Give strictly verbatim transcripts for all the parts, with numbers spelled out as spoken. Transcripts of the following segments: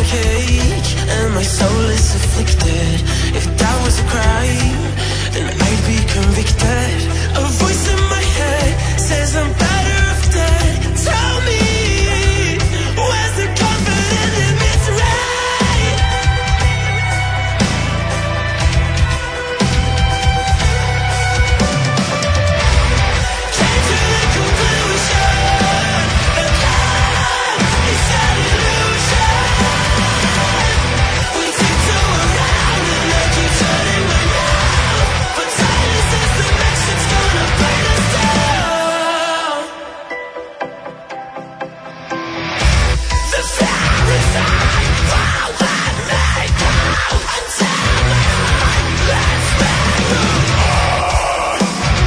cake and my soul is afflicted. If that was a crime, then I'd be convicted. A voice in my head says I'm better off dead. Tell me, where's the comfort in the misery? Came to the conclusion that love is an illusion. We tiptoe around and I keep turning my mouth, but silence is the message gonna bring us down. The fear inside won't let me go until my heart lets me move.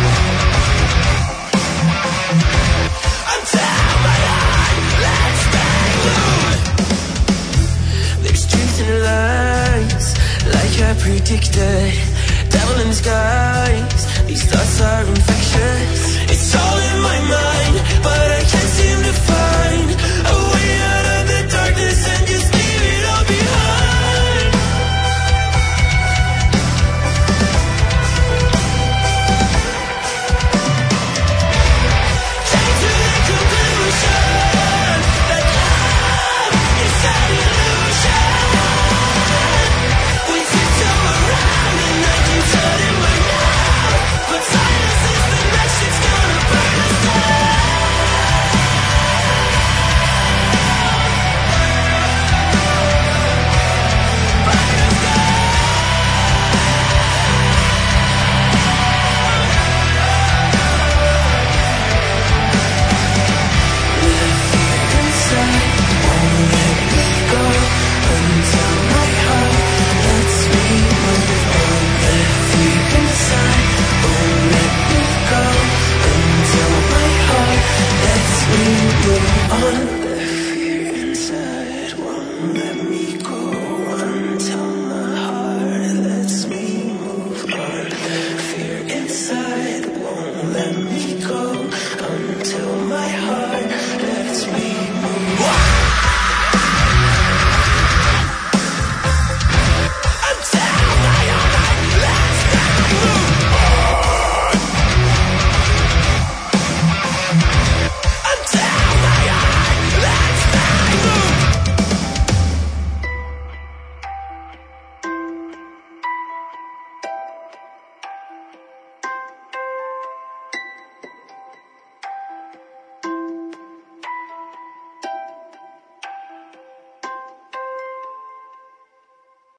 Until my heart lets me move. There's truth in the lies, like I predicted. Devil in disguise, these thoughts are infected.